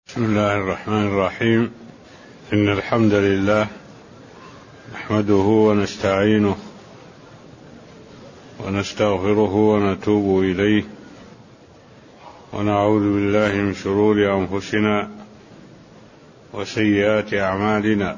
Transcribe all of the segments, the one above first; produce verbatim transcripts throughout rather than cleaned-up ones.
بسم الله الرحمن الرحيم. إن الحمد لله نحمده ونستعينه ونستغفره ونتوب إليه ونعوذ بالله من شرور أنفسنا وسيئات أعمالنا.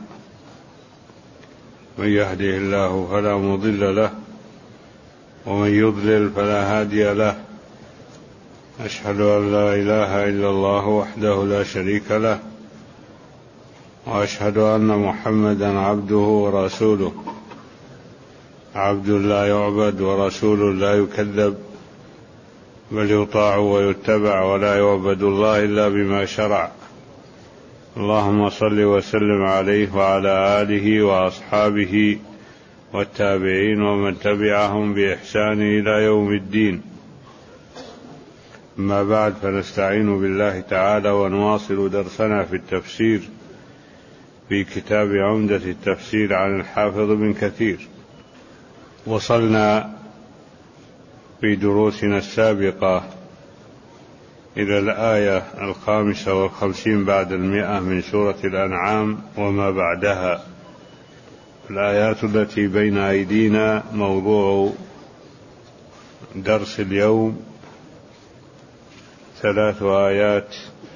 من يهده الله فلا مضل له ومن يضلل فلا هادي له. أشهد أن لا إله إلا الله وحده لا شريك له وأشهد أن محمدا عبده ورسوله، عبد لا يعبد ورسول لا يكذب، بل يطاع ويتبع ولا يعبد الله إلا بما شرع. اللهم صل وسلم عليه وعلى آله وأصحابه والتابعين ومن تبعهم بإحسان إلى يوم الدين. أما بعد، فنستعين بالله تعالى ونواصل درسنا في التفسير في كتاب عمدة التفسير عن الحافظ ابن كثير. وصلنا في دروسنا السابقة إلى الآية الخامسة والخمسين بعد المئة من سورة الأنعام وما بعدها. الآيات التي بين أيدينا موضوع درس اليوم ثلاث آيات،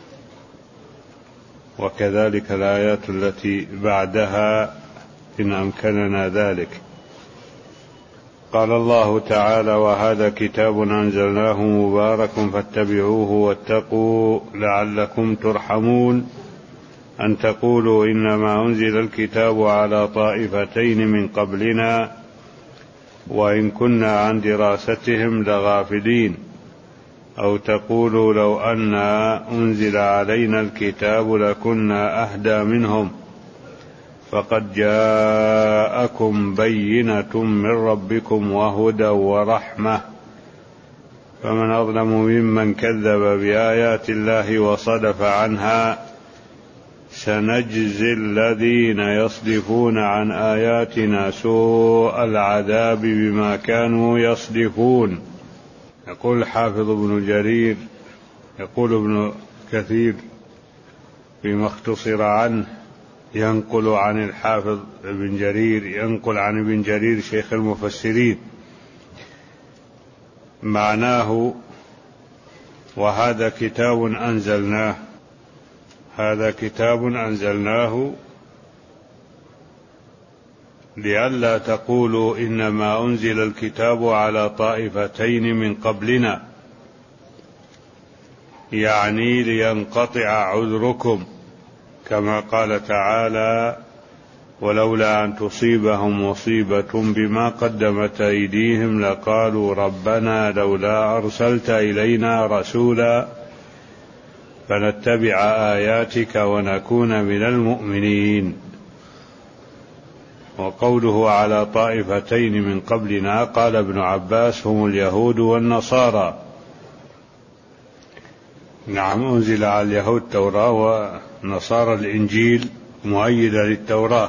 وكذلك الآيات التي بعدها إن أمكننا ذلك. قال الله تعالى: وهذا كتاب أنزلناه مبارك فاتبعوه واتقوا لعلكم ترحمون أن تقولوا إنما أنزل الكتاب على طائفتين من قبلنا وإن كنا عن دراستهم لغافلين، أو تقولوا لو أن أنزل علينا الكتاب لكنا أهدى منهم فقد جاءكم بينة من ربكم وهدى ورحمة فمن أظلم ممن كذب بآيات الله وصدف عنها سنجزي الذين يصدفون عن آياتنا سوء العذاب بما كانوا يصدفون. يقول الحافظ ابن جرير يقول ابن كثير فيما اختصر عنه، ينقل عن الحافظ ابن جرير ينقل عن ابن جرير شيخ المفسرين، معناه: وهذا كتاب أنزلناه، هذا كتاب أنزلناه لئلا تقولوا إنما أنزل الكتاب على طائفتين من قبلنا، يعني لينقطع عذركم، كما قال تعالى: ولولا أن تصيبهم مصيبة بما قدمت أيديهم لقالوا ربنا لولا أرسلت إلينا رسولا فنتبع آياتك ونكون من المؤمنين. وقوله على طائفتين من قبلنا، قال ابن عباس: هم اليهود والنصارى. نعم، أنزل على اليهود التوراة ونصارى الإنجيل مؤيدة للتوراة.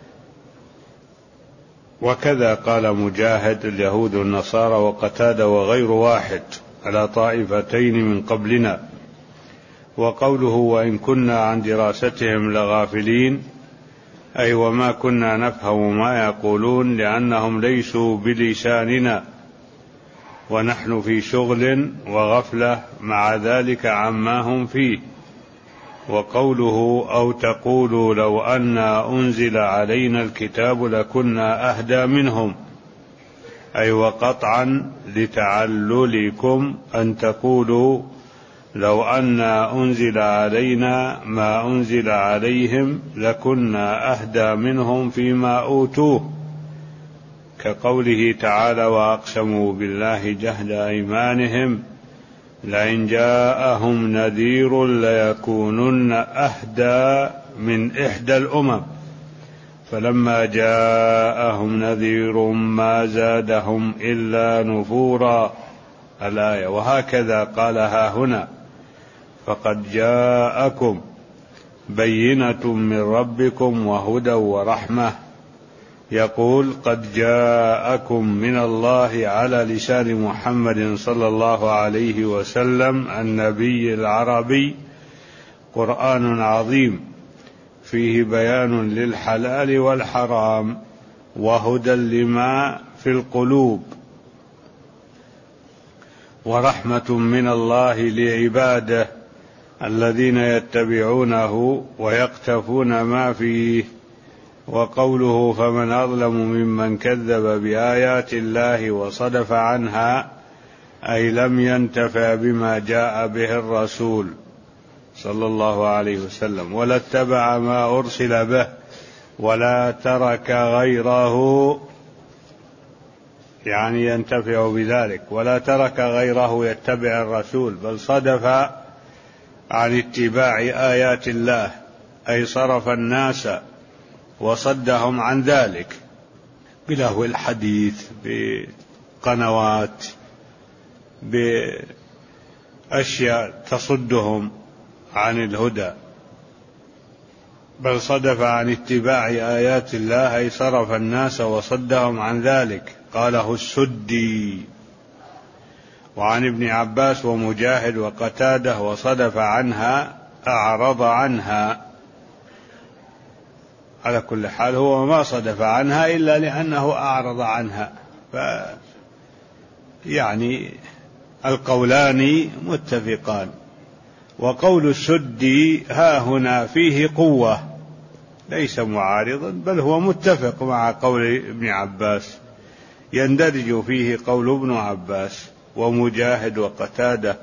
وكذا قال مجاهد: اليهود والنصارى، وقتادة وغير واحد على طائفتين من قبلنا. وقوله وإن كنا عن دراستهم لغافلين، أي وما كنا نفهم ما يقولون لأنهم ليسوا بلساننا ونحن في شغل وغفلة مع ذلك عما هم فيه. وقوله أو تقولوا لو أن أنزل علينا الكتاب لكنا أهدى منهم، أي وقطعا لتعللكم أن تقولوا لو أن أنزل علينا ما أنزل عليهم لكنا أهدى منهم فيما أوتوه، كقوله تعالى: وأقسموا بالله جهد أيمانهم لئن جاءهم نذير ليكونن أهدى من إحدى الأمم فلما جاءهم نذير ما زادهم إلا نفورا. الآية. وهكذا قالها هنا: فقد جاءكم بينة من ربكم وهدى ورحمة. يقول: قد جاءكم من الله على لسان محمد صلى الله عليه وسلم النبي العربي قرآن عظيم فيه بيان للحلال والحرام وهدى لما في القلوب ورحمة من الله لعباده الذين يتبعونه ويقتفون ما فيه. وقوله فمن أظلم ممن كذب بآيات الله وصدف عنها أي لم ينتفع بما جاء به الرسول صلى الله عليه وسلم ولا اتبع ما أرسل به ولا ترك غيره، يعني ينتفع بذلك، ولا ترك غيره يتبع الرسول، بل صدف عن اتباع آيات الله أي صرف الناس وصدهم عن ذلك بلهو الحديث، بقنوات، بأشياء تصدهم عن الهدى، بل صدف عن اتباع آيات الله أي صرف الناس وصدهم عن ذلك. قاله السدي. وعن ابن عباس ومجاهد وقتاده وصدف عنها أعرض عنها. على كل حال هو ما صدف عنها إلا لأنه أعرض عنها، ف يعني القولان متفقان. وقول السدي ها هنا فيه قوة، ليس معارضا بل هو متفق مع قول ابن عباس، يندرج فيه قول ابن عباس ومجاهد وقتاده،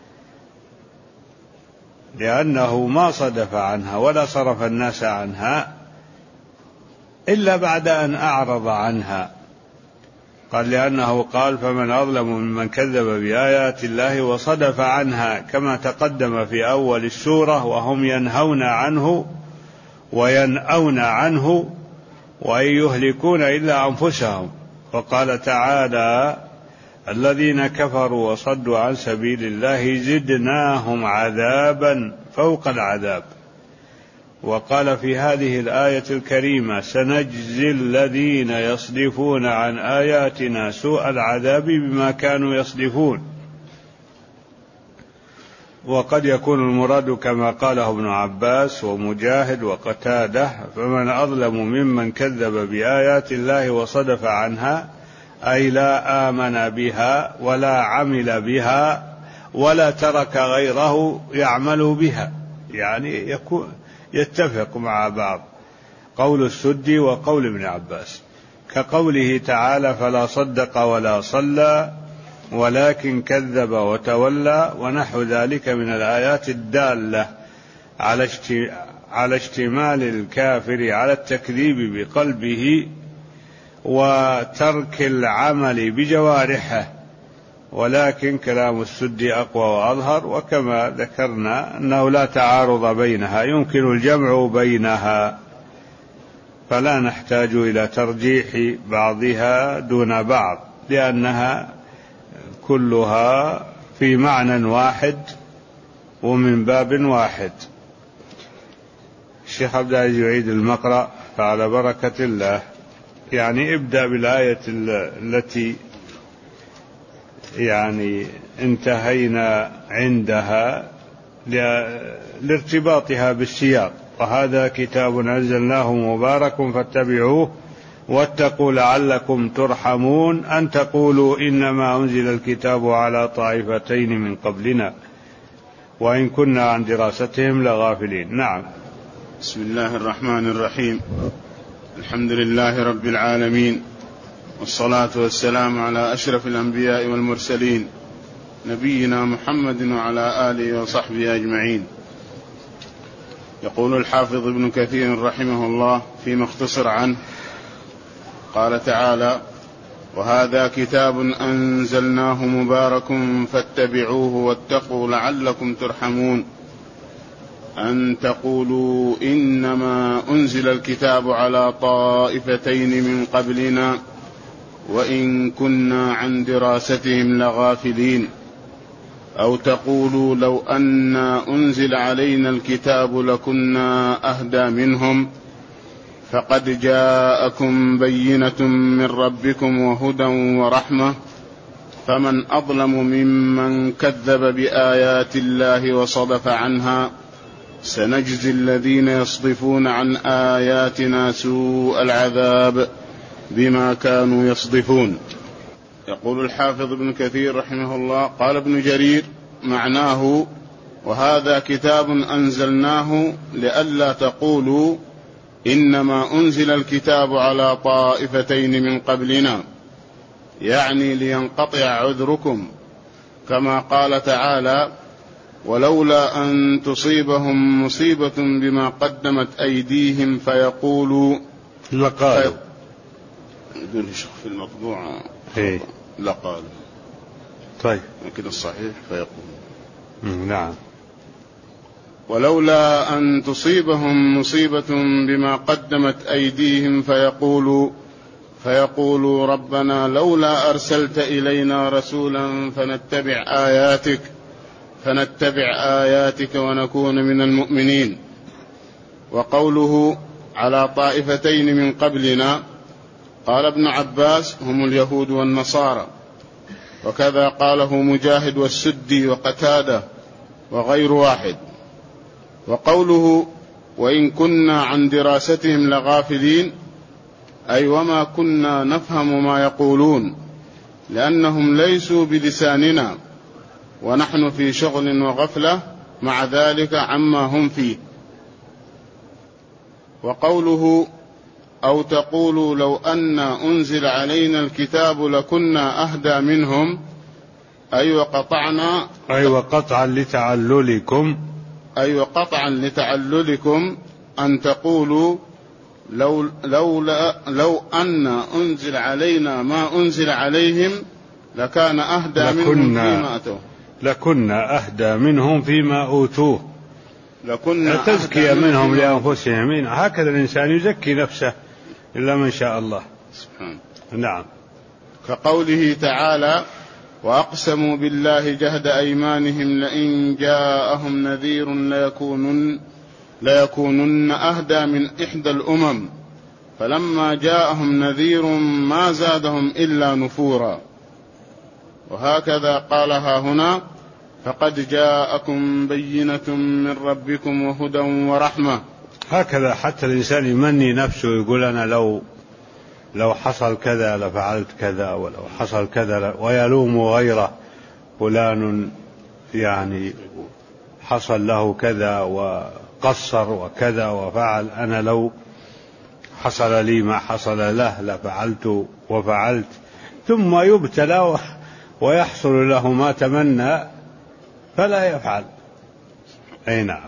لأنه ما صدف عنها ولا صرف الناس عنها إلا بعد أن أعرض عنها. قال لأنه قال فمن أظلم ممن كذب بآيات الله وصدف عنها، كما تقدم في أول السورة، وهم ينهون عنه وينأون عنه وإن يهلكون إلا أنفسهم. وقال تعالى الذين كفروا وصدوا عن سبيل الله زدناهم عذابا فوق العذاب. وقال في هذه الآية الكريمة سنجزي الذين يصدفون عن آياتنا سوء العذاب بما كانوا يصدفون. وقد يكون المراد كما قاله ابن عباس ومجاهد وقتاده فمن أظلم ممن كذب بآيات الله وصدف عنها، أي لا آمن بها ولا عمل بها ولا ترك غيره يعمل بها، يعني يكون يتفق مع بعض قول السدي وقول ابن عباس، كقوله تعالى فلا صدق ولا صلى ولكن كذب وتولى، ونحو ذلك من الآيات الدالة على اشتمال الكافر على التكذيب بقلبه وترك العمل بجوارحه. ولكن كلام السدي أقوى وأظهر، وكما ذكرنا أنه لا تعارض بينها، يمكن الجمع بينها، فلا نحتاج إلى ترجيح بعضها دون بعض، لأنها كلها في معنى واحد ومن باب واحد. الشيخ عبد العزيز يعيد المقرأ فعلى بركة الله. يعني ابدأ بالآية التي يعني انتهينا عندها لارتباطها بالسياق، وهذا كتاب أنزلناه مبارك فاتبعوه واتقوا لعلكم ترحمون أن تقولوا إنما أنزل الكتاب على طائفتين من قبلنا وإن كنا عن دراستهم لغافلين. نعم. بسم الله الرحمن الرحيم. الحمد لله رب العالمين، والصلاة والسلام على أشرف الأنبياء والمرسلين نبينا محمد وعلى آله وصحبه أجمعين. يقول الحافظ ابن كثير رحمه الله فيما اختصر عنه، قال تعالى وهذا كتاب أنزلناه مبارك فاتبعوه واتقوا لعلكم ترحمون أن تقولوا إنما أنزل الكتاب على طائفتين من قبلنا وإن كنا عن دراستهم لغافلين، أو تقولوا لو أن أنزل علينا الكتاب لكنا أهدى منهم فقد جاءكم بينة من ربكم وهدى ورحمة فمن أظلم ممن كذب بآيات الله وصدف عنها سنجزي الذين يصدفون عن آياتنا سوء العذاب بما كانوا يصدفون. يقول الحافظ ابن كثير رحمه الله: قال ابن جرير: معناه: وهذا كتاب أنزلناه لئلا تقولوا إنما أنزل الكتاب على طائفتين من قبلنا، يعني لينقطع عذركم، كما قال تعالى: ولولا أن تصيبهم مصيبة بما قدمت أيديهم فيقولوا لقالوا يقول في المطبوع إيه؟ لقالوا. طيب لكن الصحيح فيقولوا. نعم. ولولا أن تصيبهم مصيبة بما قدمت أيديهم فيقولوا فيقولوا ربنا لولا أرسلت إلينا رسولا فنتبع آياتك فنتبع آياتك ونكون من المؤمنين. وقوله على طائفتين من قبلنا، قال ابن عباس: هم اليهود والنصارى، وكذا قاله مجاهد والسدي وقتادة وغير واحد. وقوله وإن كنا عن دراستهم لغافلين، أي وما كنا نفهم ما يقولون، لأنهم ليسوا بلساننا ونحن في شغل وغفلة مع ذلك عما هم فيه. وقوله أو تقولوا لو أن أنزل علينا الكتاب لكنا أهدى منهم، أي وقطعنا أي وقطعا لتعللكم أي وقطعا لتعللكم أن تقولوا لو, لو, لو أن أنزل علينا ما أنزل عليهم لكان أهدى منهم فيما أتوه لكنا أهدى منهم فيما أوتوه. لكنا تزكية منهم لأنفسهم. هكذا الإنسان يزكي نفسه إلا من شاء الله سبحانه. نعم. كقوله تعالى: وأقسموا بالله جهد أيمانهم لئن جاءهم نذير ليكونن, ليكونن أهدى من إحدى الأمم فلما جاءهم نذير ما زادهم إلا نفورا. وهكذا قالها هنا: فقد جاءكم بينة من ربكم وهدى ورحمة. هكذا حتى الإنسان يمني نفسه يقول أنا لو لو حصل كذا لفعلت كذا، ولو حصل كذا، ويلوم غيره: فلان يعني حصل له كذا وقصر وكذا وفعل، أنا لو حصل لي ما حصل له لفعلت وفعلت. ثم يبتلى ويحصل له ما تمنى فلا يفعل. أي نعم.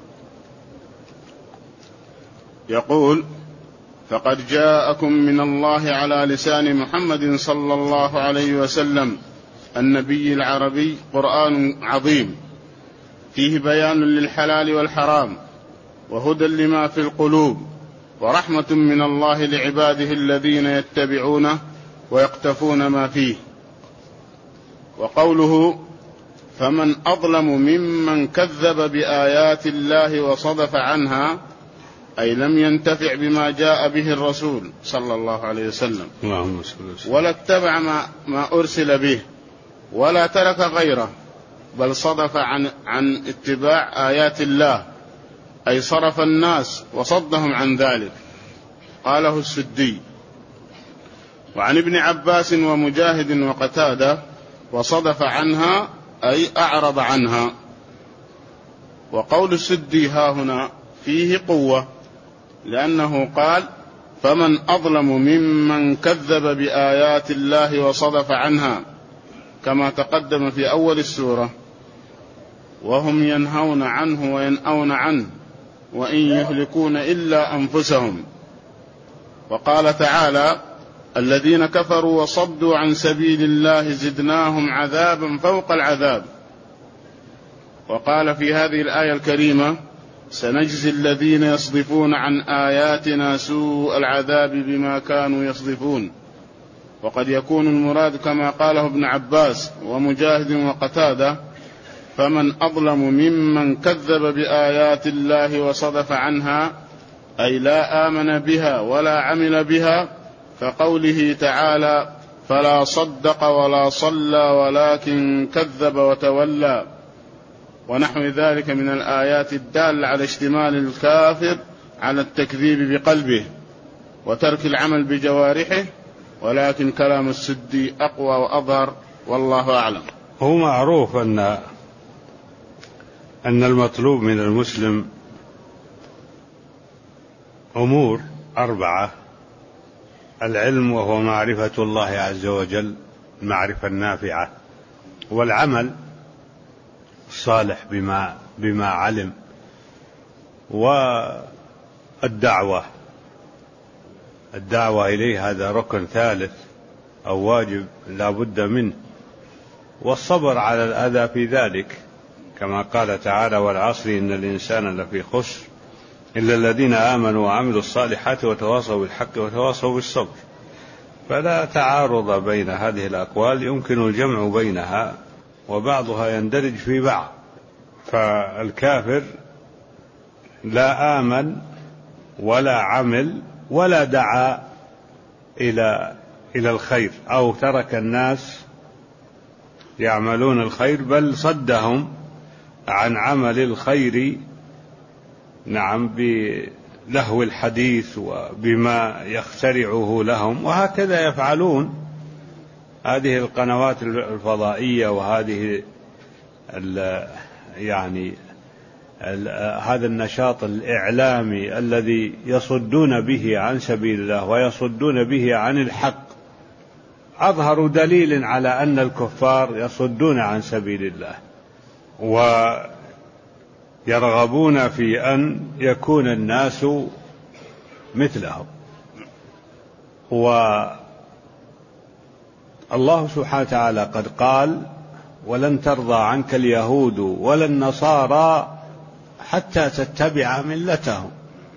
يقول: فقد جاءكم من الله على لسان محمد صلى الله عليه وسلم النبي العربي قرآن عظيم فيه بيان للحلال والحرام وهدى لما في القلوب ورحمة من الله لعباده الذين يتبعونه ويقتفون ما فيه. وقوله: فمن أظلم ممن كذب بآيات الله وصدف عنها، أي لم ينتفع بما جاء به الرسول صلى الله عليه وسلم ولا اتبع ما, ما أرسل به ولا ترك غيره، بل صدف عن, عن اتباع آيات الله، أي صرف الناس وصدهم عن ذلك. قاله السدي. وعن ابن عباس ومجاهد وقتادة: وصدف عنها أي أعرض عنها. وقول السدي ها هنا فيه قوة، لأنه قال: فمن أظلم ممن كذب بآيات الله وصدف عنها، كما تقدم في أول السورة: وهم ينهون عنه وينأون عنه وإن يهلكون إلا أنفسهم. وقال تعالى: الذين كفروا وصدوا عن سبيل الله زدناهم عذابا فوق العذاب. وقال في هذه الآية الكريمة: سنجزي الذين يصدفون عن آياتنا سوء العذاب بما كانوا يصدفون. وقد يكون المراد كما قاله ابن عباس ومجاهد وقتادة: فمن أظلم ممن كذب بآيات الله وصدف عنها، أي لا آمن بها ولا عمل بها، كقوله تعالى: فلا صدق ولا صلى ولكن كذب وتولى. ونحو ذلك من الآيات الدالة على اشتمال الكافر على التكذيب بقلبه وترك العمل بجوارحه، ولكن كلام السدي أقوى وأظهر والله أعلم. هو معروف أن أن المطلوب من المسلم أمور أربعة: العلم وهو معرفة الله عز وجل المعرفة النافعة، والعمل الصالح بما بما علم، والدعوة الدعوة إليه، هذا ركن ثالث أو واجب لا بد منه، والصبر على الأذى في ذلك، كما قال تعالى: والعصر إن الإنسان لفي خسر إلا الذين آمنوا وعملوا الصالحات وتواصوا بالحق وتواصوا بالصبر. فلا تعارض بين هذه الأقوال، يمكن الجمع بينها وبعضها يندرج في بعض. فالكافر لا آمن ولا عمل ولا دعا إلى إلى الخير أو ترك الناس يعملون الخير، بل صدهم عن عمل الخير، نعم، بلهو الحديث وبما يخترعه لهم. وهكذا يفعلون هذه القنوات الفضائية وهذه ال يعني ال هذا النشاط الإعلامي الذي يصدون به عن سبيل الله ويصدون به عن الحق. أظهر دليل على أن الكفار يصدون عن سبيل الله ويرغبون في أن يكون الناس مثلهم. والله سبحانه وتعالى قد قال: ولن ترضى عنك اليهود ولا النصارى حتى تتبع ملتهم.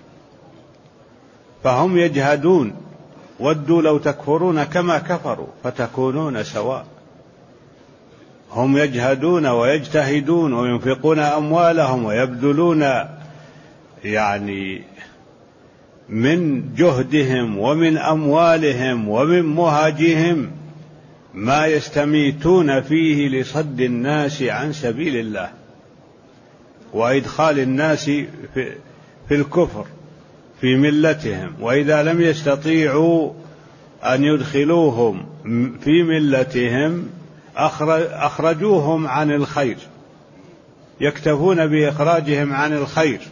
فهم يجهدون، ودوا لو تكفرون كما كفروا فتكونون سواء. هم يجهدون ويجتهدون وينفقون أموالهم ويبذلون يعني من جهدهم ومن أموالهم ومن مهاجهم ما يستميتون فيه لصد الناس عن سبيل الله وإدخال الناس في, في الكفر في ملتهم. وإذا لم يستطيعوا أن يدخلوهم في ملتهم أخرجوهم عن الخير، يكتفون بإخراجهم عن الخير.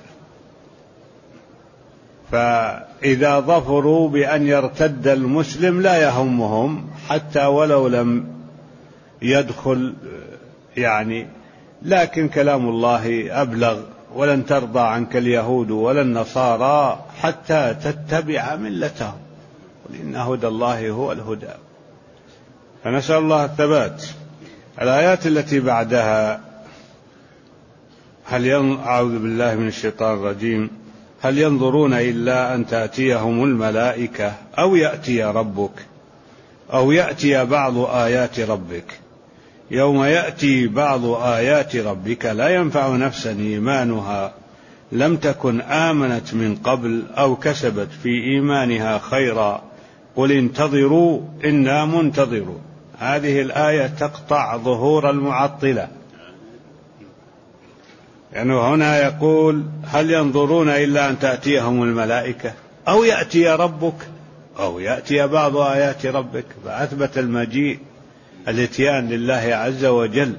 فإذا ظفروا بأن يرتد المسلم لا يهمهم حتى ولو لم يدخل يعني. لكن كلام الله أبلغ: ولن ترضى عنك اليهود ولا النصارى حتى تتبع ملتهم قل إن هدى الله هو الهدى. فنسأل الله الثبات. الآيات التي بعدها: هل ين... أعوذ بالله من الشيطان الرجيم. هل ينظرون إلا أن تأتيهم الملائكة أو يأتي ربك أو يأتي بعض آيات ربك يوم يأتي بعض آيات ربك لا ينفع نفسا إيمانها لم تكن آمنت من قبل أو كسبت في إيمانها خيرا قل انتظروا إنا منتظرون. هذه الآية تقطع ظهور المعطلة، يعني هنا يقول: هل ينظرون إلا أن تأتيهم الملائكة أو يأتي ربك أو يأتي بعض آيات ربك. فأثبت المجيء الاتيان لله عز وجل،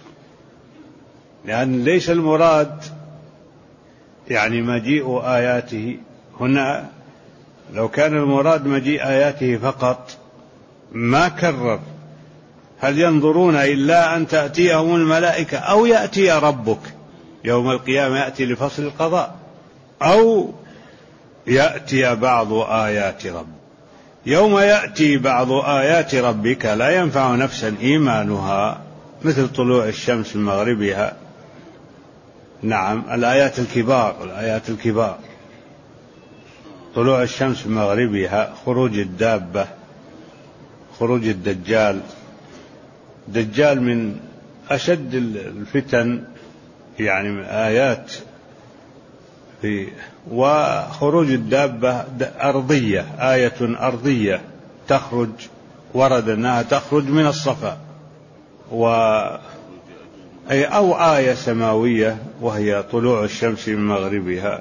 لأن ليس المراد يعني مجيء آياته هنا. لو كان المراد مجيء آياته فقط ما كرر هل ينظرون إلا أن تأتيهم الملائكة أو يأتي ربك يوم القيامة، يأتي لفصل القضاء، أو يأتي بعض آيات ربك. يوم يأتي بعض آيات ربك لا ينفع نفسا إيمانها مثل طلوع الشمس من مغربها، نعم، الآيات الكبار الآيات الكبار طلوع الشمس من مغربها، خروج الدابة، خروج الدجال. الدجال من أشد الفتن يعني من آيات في وخروج الدابة أرضية، آية أرضية تخرج، ورد أنها تخرج من الصفا، و أي أو آية سماوية وهي طلوع الشمس من مغربها.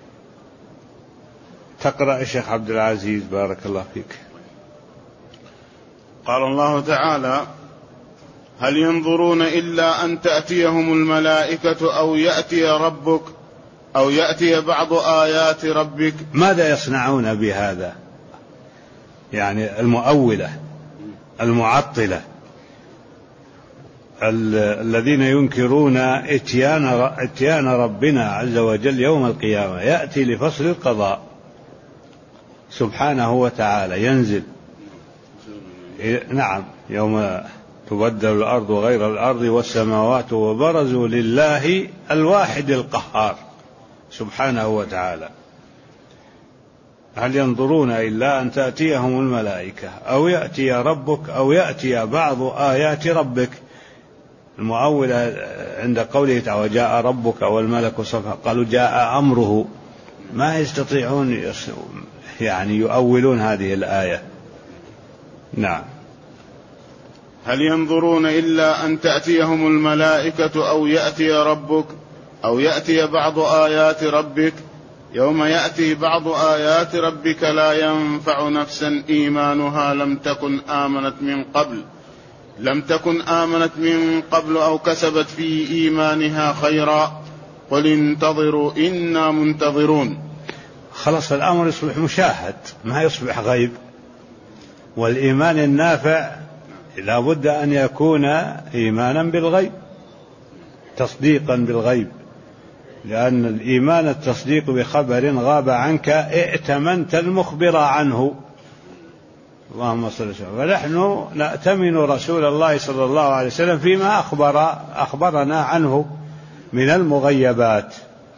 تقرأ الشيخ عبد العزيز بارك الله فيك. قال الله تعالى: هل ينظرون إلا أن تأتيهم الملائكة أو يأتي ربك أو يأتي بعض آيات ربك. ماذا يصنعون بهذا؟ يعني المؤولة المعطلة الذين ينكرون اتيان اتيان ربنا عز وجل يوم القيامة، يأتي لفصل القضاء سبحانه وتعالى، ينزل نعم يوم تبدل الأرض غير الأرض والسماوات وبرزوا لله الواحد القهار سبحانه وتعالى. هل ينظرون إلا أن تأتيهم الملائكة أو يأتي ربك أو يأتي بعض آيات ربك. المؤولة عند قوله تعالى وجاء ربك والملك صفا قالوا جاء أمره، ما يستطيعون يعني يؤولون هذه الآية. نعم. هل ينظرون إلا أن تأتيهم الملائكة أو يأتي ربك أو يأتي بعض آيات ربك يوم يأتي بعض آيات ربك لا ينفع نفسا إيمانها لم تكن آمنت من قبل لم تكن آمنت من قبل أو كسبت في إيمانها خيرا قل انتظروا إنا منتظرون. خلاص الأمر يصبح مشاهد ما يصبح غيب. والإيمان النافع لا بد أن يكون إيمانا بالغيب، تصديقا بالغيب، لأن الإيمان التصديق بخبر غاب عنك ائتمنت المخبر عنه. اللهم صل وسلم. فنحن نأتمن رسول الله صلى الله عليه وسلم فيما أخبر أخبرنا عنه من المغيبات.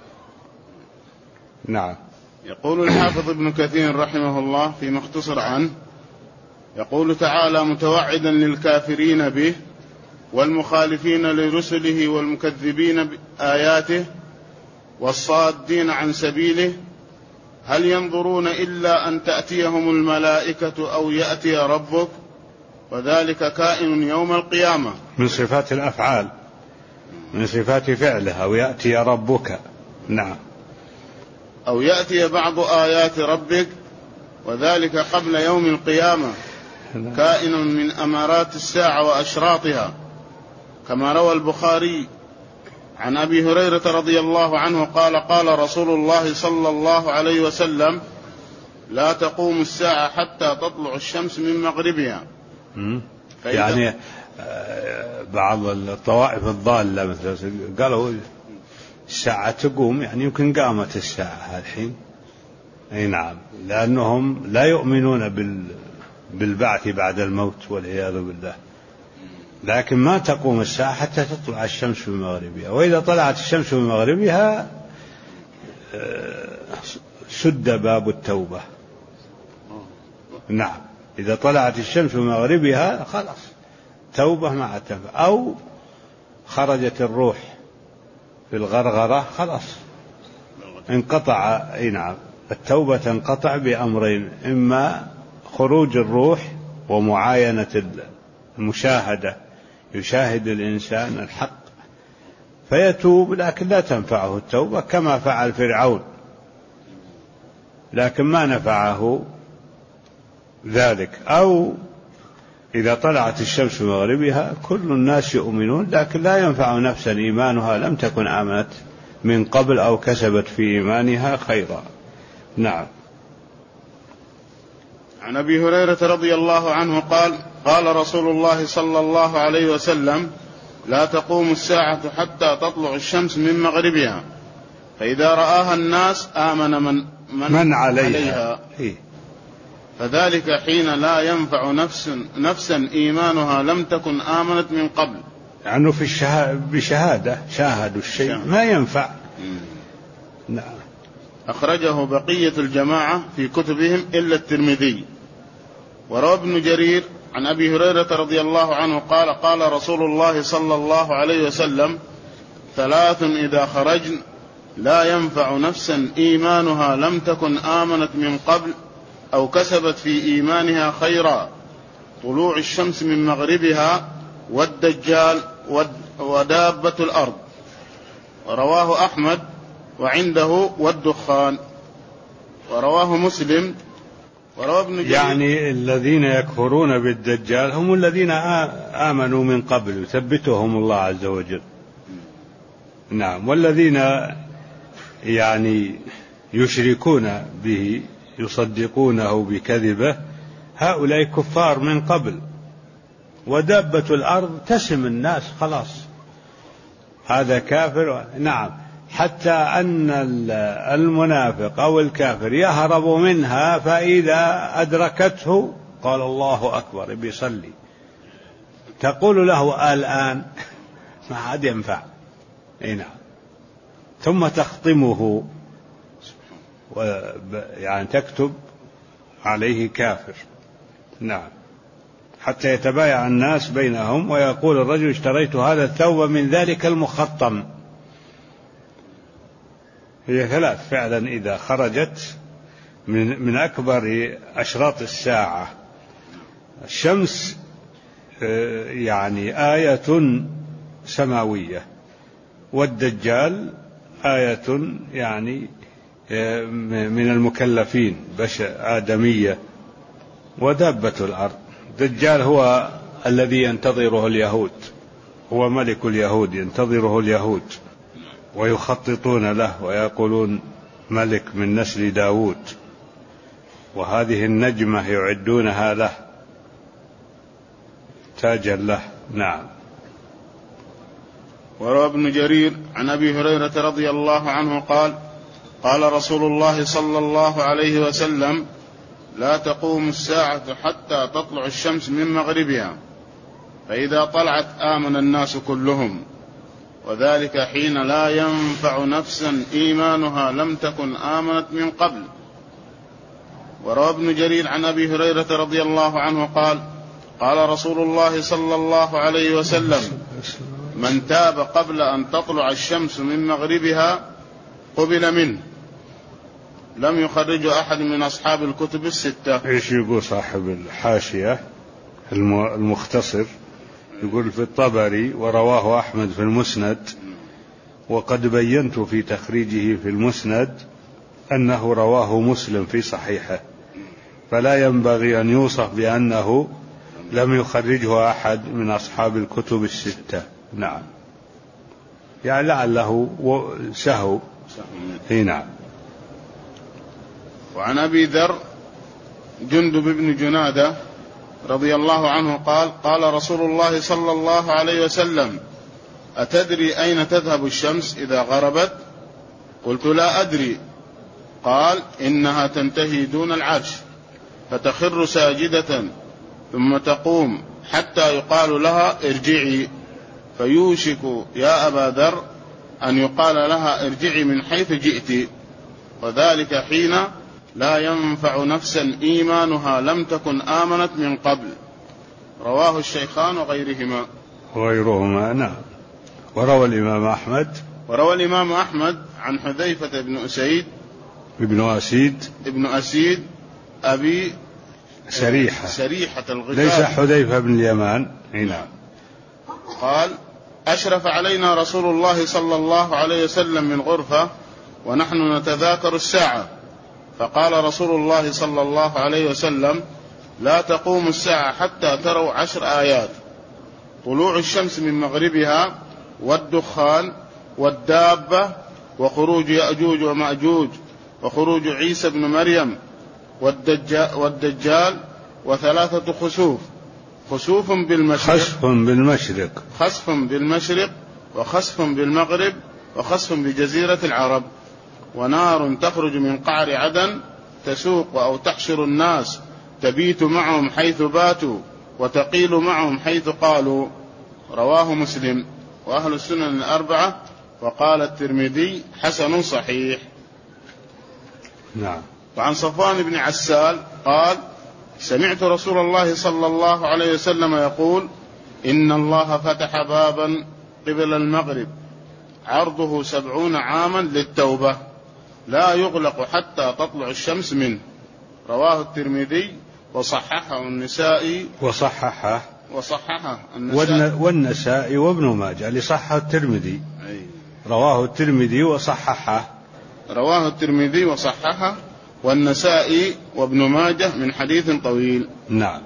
نعم. يقول الحافظ ابن كثير رحمه الله فيما اختصر عنه، يقول تعالى متوعدا للكافرين به والمخالفين لرسله والمكذبين بآياته والصادين عن سبيله: هل ينظرون إلا أن تأتيهم الملائكة أو يأتي ربك وذلك كائن يوم القيامة. من صفات الأفعال، من صفات فعله أو يأتي ربك. نعم. أو يأتي بعض آيات ربك وذلك قبل يوم القيامة كائن من أمارات الساعة وأشراطها، كما روى البخاري عن أبي هريرة رضي الله عنه قال قال رسول الله صلى الله عليه وسلم: لا تقوم الساعة حتى تطلع الشمس من مغربها. يعني بعض الطوائف الضالة مثلا قالوا الساعة تقوم، يعني يمكن قامت الساعة الحين. أي نعم، لأنهم لا يؤمنون بالبعث بعد الموت والعياذ بالله. لكن ما تقوم الساعة حتى تطلع الشمس من مغربها، وإذا طلعت الشمس من مغربها سد باب التوبة. نعم، إذا طلعت الشمس من مغربها خلاص توبة مع التوبة. أو خرجت الروح في الغرغرة خلاص انقطع. أي نعم، التوبة تنقطع بأمرين: إما خروج الروح ومعاينة المشاهدة، يشاهد الإنسان الحق فيتوب لكن لا تنفعه التوبة كما فعل فرعون، لكن ما نفعه ذلك. أو إذا طلعت الشمس من مغربها كل الناس يؤمنون لكن لا ينفع نفسا إيمانها لم تكن آمنت من قبل أو كسبت في إيمانها خيرا. نعم. عن أبي هريرة رضي الله عنه قال قال رسول الله صلى الله عليه وسلم: لا تقوم الساعة حتى تطلع الشمس من مغربها، فإذا رآها الناس آمن من, من, من عليها, عليها. فذلك حين لا ينفع نفس نفسا إيمانها لم تكن آمنت من قبل. يعني في الشهادة بشهادة شاهدوا الشيء شاهد. ما ينفع. نعم. أخرجه بقية الجماعة في كتبهم إلا الترمذي. وروى ابن جرير عن أبي هريرة رضي الله عنه قال قال رسول الله صلى الله عليه وسلم: ثلاث إذا خرجن لا ينفع نفسا إيمانها لم تكن آمنت من قبل أو كسبت في إيمانها خيرا: طلوع الشمس من مغربها، والدجال، ودابة الأرض. ورواه أحمد وعنده والدخان. ورواه مسلم. ورواه ابن جرير. يعني الذين يكفرون بالدجال هم الذين آمنوا من قبل يثبتهم الله عز وجل. نعم. والذين يعني يشركون به يصدقونه بكذبه هؤلاء كفار من قبل. ودابة الأرض تسم الناس خلاص، هذا كافر. نعم. حتى أن المنافق أو الكافر يهرب منها، فإذا أدركته قال الله أكبر بيصلي، تقول له الآن ما عاد ينفع. نعم. ثم تخطمه يعني تكتب عليه كافر. نعم. حتى يتبايع الناس بينهم ويقول الرجل اشتريت هذا الثوب من ذلك المخطم. هي ثلاث فعلا إذا خرجت من, من أكبر أشراط الساعة. الشمس يعني آية سماوية، والدجال آية يعني من المكلفين بشر آدمية، ودابة الأرض. الدجال هو الذي ينتظره اليهود، هو ملك اليهود ينتظره اليهود ويخططون له ويقولون ملك من نسل داود، وهذه النجمة يعدونها له تاجا له. نعم. وروى ابن جرير عن أبي هريرة رضي الله عنه قال قال رسول الله صلى الله عليه وسلم لا تقوم الساعة حتى تطلع الشمس من مغربها، فإذا طلعت آمن الناس كلهم، وذلك حين لا ينفع نفسا إيمانها لم تكن آمنت من قبل. وروى ابن جرير عن أبي هريرة رضي الله عنه قال قال رسول الله صلى الله عليه وسلم من تاب قبل أن تطلع الشمس من مغربها قبل منه. لم يخرج أحد من أصحاب الكتب الستة. إيش يقول صاحب الحاشية المختصر؟ يقول في الطبري ورواه أحمد في المسند، وقد بينت في تخريجه في المسند أنه رواه مسلم في صحيحه، فلا ينبغي أن يوصف بأنه لم يخرجه أحد من أصحاب الكتب الستة. نعم. يعني لعله سهو. نعم. وعن أبي ذر جندب بن جنادة رضي الله عنه قال قال رسول الله صلى الله عليه وسلم أتدري أين تذهب الشمس إذا غربت؟ قلت لا أدري. قال إنها تنتهي دون العرش فتخر ساجدة ثم تقوم حتى يقال لها ارجعي، فيوشك يا أبا ذر أن يقال لها ارجعي من حيث جئت، وذلك حين لا ينفع نفسا إيمانها لم تكن آمنت من قبل. رواه الشيخان وغيرهما. وغيرهما. نعم. وروى الإمام أحمد وروى الإمام أحمد عن حذيفة بن أسيد ابن أسيد ابن أسيد أبي سريحة سريحة الغفاري، ليس حذيفة بن اليمان. نعم. قال أشرف علينا رسول الله صلى الله عليه وسلم من غرفة ونحن نتذاكر الساعة، فقال رسول الله صلى الله عليه وسلم لا تقوم الساعة حتى تروا عشر آيات: طلوع الشمس من مغربها، والدخان، والدابة، وخروج يأجوج ومأجوج، وخروج عيسى بن مريم، والدجال, والدجال وثلاثة خسوف: خسوف بالمشرق خسف بالمشرق خسف بالمشرق وخسف بالمغرب وخسف بجزيرة العرب، ونار تخرج من قعر عدن تسوق أو تحشر الناس، تبيت معهم حيث باتوا وتقيل معهم حيث قالوا. رواه مسلم وأهل السنن الأربعة. وقال الترمذي حسن صحيح. نعم. وعن صفوان بن عسال قال سمعت رسول الله صلى الله عليه وسلم يقول إن الله فتح بابا قبل المغرب عرضه سبعون عاما للتوبة لا يغلق حتى تطلع الشمس منه. رواه الترمذي وصححه النسائي وصححه وصححه النسائي والنسائي وابن ماجه اللي صححه الترمذي. أي. رواه الترمذي وصححه. رواه الترمذي وصححه والنسائي وابن ماجه من حديث طويل. نعم.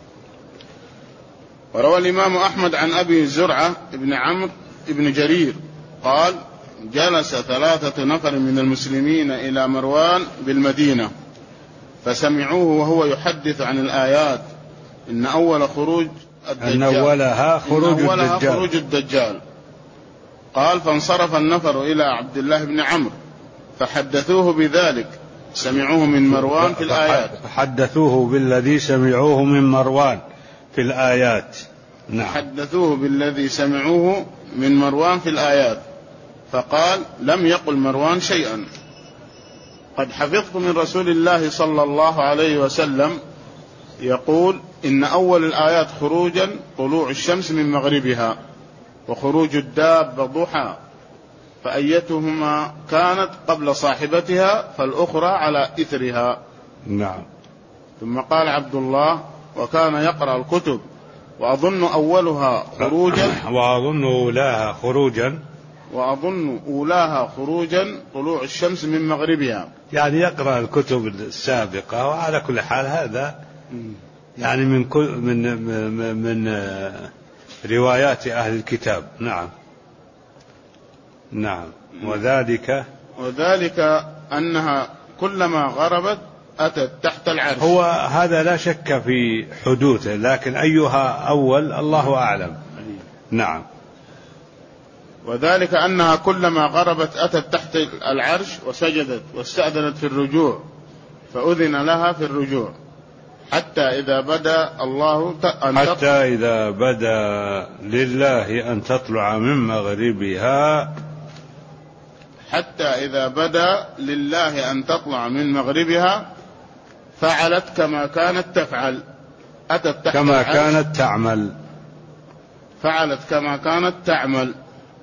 وروى الإمام أحمد عن أبي زرعة ابن عمرو ابن جرير قال جلس ثلاثة نفر من المسلمين إلى مروان بالمدينة فسمعوه وهو يحدث عن الآيات إن أول خروج الدجال أن أولها خروج, إن أولها الدجال. خروج الدجال. قال فانصرف النفر إلى عبد الله بن عمرو فحدثوه بذلك سمعوه من مروان في الآيات. فحدثوه بالذي سمعوه من مروان في الآيات. نعم. حدثوه بالذي سمعوه من مروان في الآيات فقال لم يقل مروان شيئا قد حفظت من رسول الله صلى الله عليه وسلم يقول إن أول الآيات خروجا طلوع الشمس من مغربها وخروج الدابة ضحى فأيتهما كانت قبل صاحبتها فالأخرى على إثرها. نعم. ثم قال عبد الله وكان يقرأ الكتب وأظن أولها خروجا وأظن أولاها خروجا وأظن أولاها خروجا طلوع الشمس من مغربها. يعني يقرأ الكتب السابقة. وعلى كل حال هذا يعني من كل من من, من روايات أهل الكتاب. نعم. نعم. وذلك وذلك أنها كلما غربت أتت تحت العرش. هو هذا لا شك في حدوثه لكن أيها أول الله أعلم. نعم. وذلك أنها كلما غربت أتت تحت العرش وسجدت واستأذنت في الرجوع فأذن لها في الرجوع حتى إذا بدا الله أن حتى إذا بدا لله أن تطلع من مغربها حتى إذا بدا لله أن تطلع من مغربها فعلت كما كانت تفعل أتت تحت كما العرش كانت تعمل فعلت كما كانت تعمل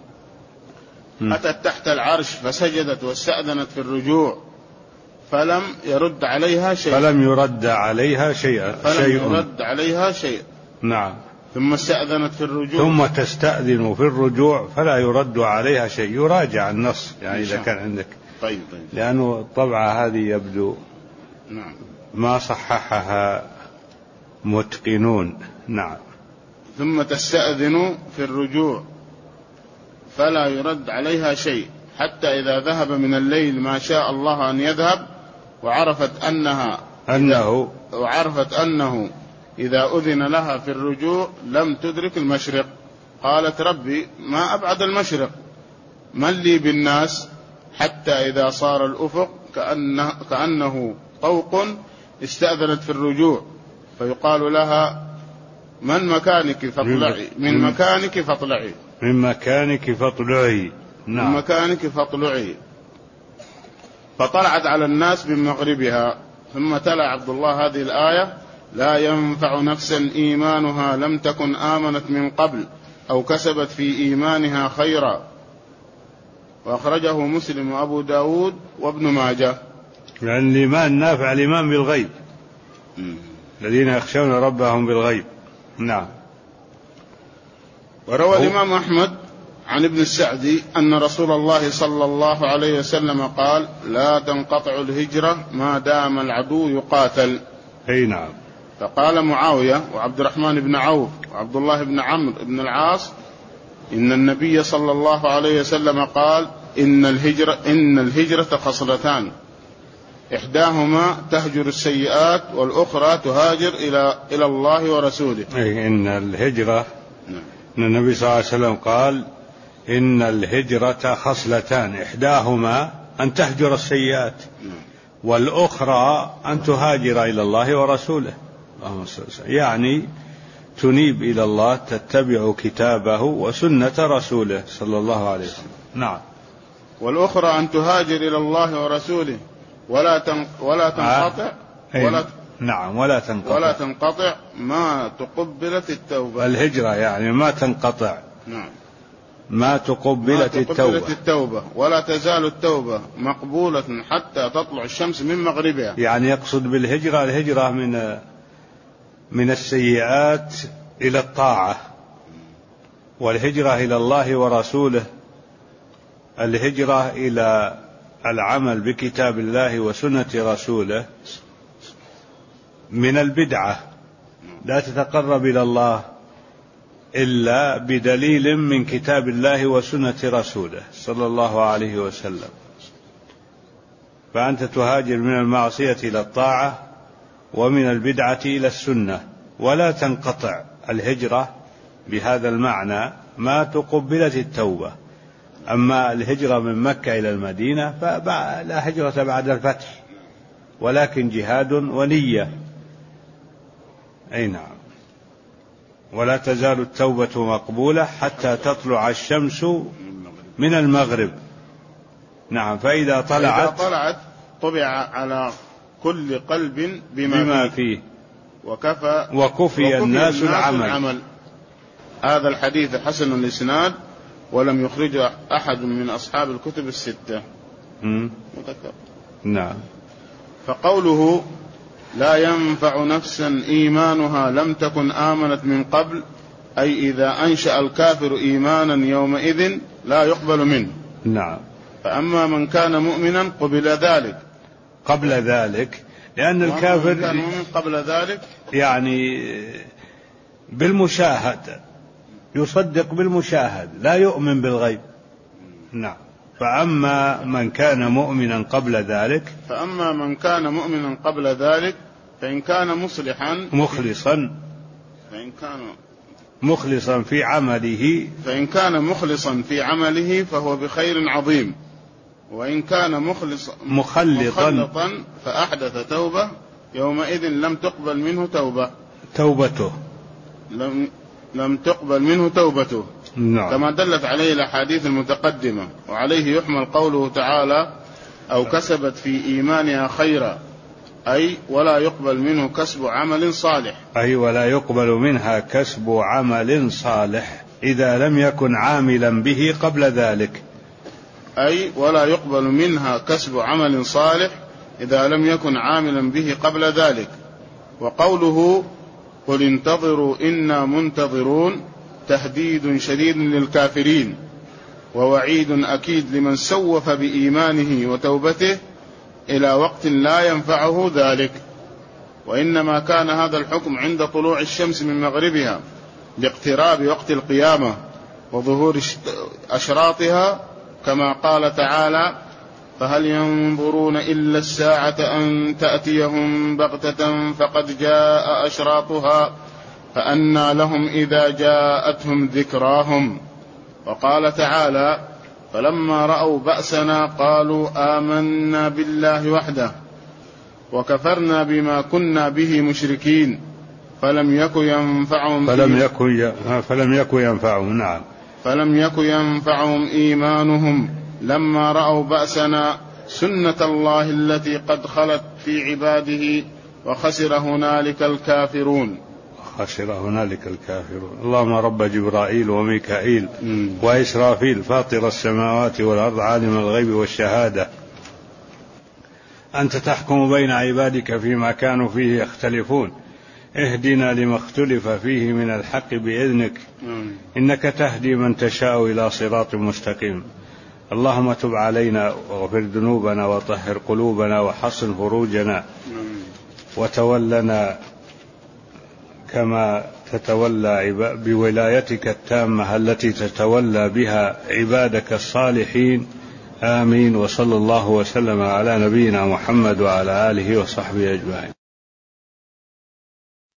أتت تحت العرش فسجدت واستأذنت في الرجوع فلم يرد عليها شيء فلم يرد عليها شيء فلم شيء. يرد عليها شيء. نعم. ثم استأذنت في الرجوع ثم تستأذن في الرجوع فلا يرد عليها شيء. يراجع النص يعني إذا كان عندك. طيب طيب. لأنه الطبعة هذه يبدو نعم ما صححها متقنون. نعم. ثم تستأذن في الرجوع فلا يرد عليها شيء حتى إذا ذهب من الليل ما شاء الله أن يذهب وعرفت أنها أنه وعرفت أنه إذا أذن لها في الرجوع لم تدرك المشرق قالت ربي ما أبعد المشرق من لي بالناس حتى إذا صار الأفق كأنه, كأنه طوق استأذنت في الرجوع فيقال لها من مكانك فاطلعي من مكانك فاطلعي من مكانك فاطلعي. نعم. من مكانك فاطلعي فطلعت على الناس من مغربها. ثم تلا عبد الله هذه الآية لا ينفع نفسا إيمانها لم تكن آمنت من قبل أو كسبت في إيمانها خيرا وأخرجه مسلم وأبو داود وابن ماجه. يعني الإيمان نافع الإيمان بالغيب الذين يخشون ربهم بالغيب. نعم. وروى الإمام أحمد عن ابن السعدي أن رسول الله صلى الله عليه وسلم قال لا تنقطع الهجرة ما دام العدو يقاتل. أي نعم. فقال معاوية وعبد الرحمن بن عوف وعبد الله بن عمرو بن العاص إن النبي صلى الله عليه وسلم قال إن الهجرة إن الهجرة خصلتان إحداهما تهجر السيئات والأخرى تهاجر إلى إلى الله ورسوله. أي إن الهجرة إن النبي صلى الله عليه وسلم قال إن الهجرة خصلتان إحداهما أن تهجر السيئات والأخرى أن تهاجر إلى الله ورسوله. يعني تنيب إلى الله تتبع كتابه وسنة رسوله صلى الله عليه وسلم. نعم. والأخرى أن تهاجر إلى الله ورسوله ولا ولا تنقطع ولا نعم ولا تنقطع ولا تنقطع ما تقبلت التوبة. الهجرة يعني ما تنقطع. نعم. ما تقبلت, ما تقبلت التوبة. التوبة ولا تزال التوبة مقبولة حتى تطلع الشمس من مغربها. يعني يقصد بالهجرة الهجرة من من السيئات إلى الطاعة، والهجرة إلى الله ورسوله الهجرة إلى العمل بكتاب الله وسنة رسوله من البدعة، لا تتقرب إلى الله إلا بدليل من كتاب الله وسنة رسوله صلى الله عليه وسلم. فأنت تهاجر من المعصية إلى الطاعة ومن البدعة إلى السنة، ولا تنقطع الهجرة بهذا المعنى ما تقبلت التوبة. أما الهجرة من مكة إلى المدينة فلا هجرة بعد الفتح، ولكن جهاد ونية. أي نعم. ولا تزال التوبة مقبولة حتى تطلع الشمس من المغرب. نعم. فإذا طلعت, فإذا طلعت طبع على كل قلب بما, بما فيه, فيه وكفى وكفي الناس العمل. العمل. هذا الحديث حسن الإسناد، ولم يخرجه أحد من أصحاب الكتب الستة. مذكر. نعم. فقوله لا ينفع نفسا إيمانها لم تكن آمنت من قبل، أي إذا أنشأ الكافر إيمانا يومئذ لا يقبل منه. نعم. فأما من كان مؤمنا قبل ذلك قبل ذلك، لأن الكافر كان مؤمن قبل ذلك يعني بالمشاهد، يصدق بالمشاهد لا يؤمن بالغيب. نعم. فأما من كان مؤمنا قبل ذلك فأما من كان مؤمنا قبل ذلك فإن كان مصلحا مخلصا فإن كان مخلصا في عمله فإن كان مخلصا في عمله فهو بخير عظيم، وإن كان مخلص مخلطا, مخلطا فأحدث توبة يومئذ لم تقبل منه توبة توبته لم, لم تقبل منه توبته. نعم. كما دلت عليه الأحاديث المتقدمة. وعليه يحمل قوله تعالى أو كسبت في إيمانها خيرا، أي ولا يقبل منه كسب عمل صالح، أي ولا يقبل منها كسب عمل صالح إذا لم يكن عاملا به قبل ذلك، أي ولا يقبل منها كسب عمل صالح إذا لم يكن عاملا به قبل ذلك. وقوله قل انتظروا إنا منتظرون تهديد شديد للكافرين ووعيد أكيد لمن سوف بإيمانه وتوبته إلى وقت لا ينفعه ذلك. وإنما كان هذا الحكم عند طلوع الشمس من مغربها لاقتراب وقت القيامة وظهور أشراطها، كما قال تعالى فهل ينظرون إلا الساعة أن تأتيهم بغتة فقد جاء أشراطها فأنى لهم إذا جاءتهم ذكراهم. وقال تعالى فلما رأوا بأسنا قالوا آمنا بالله وحده وكفرنا بما كنا به مشركين فلم يكن ينفعهم فلم يكن فلم يكن ينفعهم نعم فلم يكن ينفعهم إيمانهم لما رأوا بأسنا سنة الله التي قد خلت في عباده وخسر هنالك الكافرون خسر هنالك الكافرون. اللهم رب جبرائيل وميكائيل م. وإسرافيل فاطر السماوات والأرض عالم الغيب والشهادة، أنت تحكم بين عبادك فيما كانوا فيه يختلفون، اهدنا لما اختلف فيه من الحق بإذنك م. إنك تهدي من تشاء إلى صراط مستقيم. اللهم تب علينا واغفر ذنوبنا وطهر قلوبنا وحصن فروجنا وتولنا كما تتولى بولايتك التامة التي تتولى بها عبادك الصالحين. آمين. وصلى الله وسلم على نبينا محمد وعلى آله وصحبه أجمعين.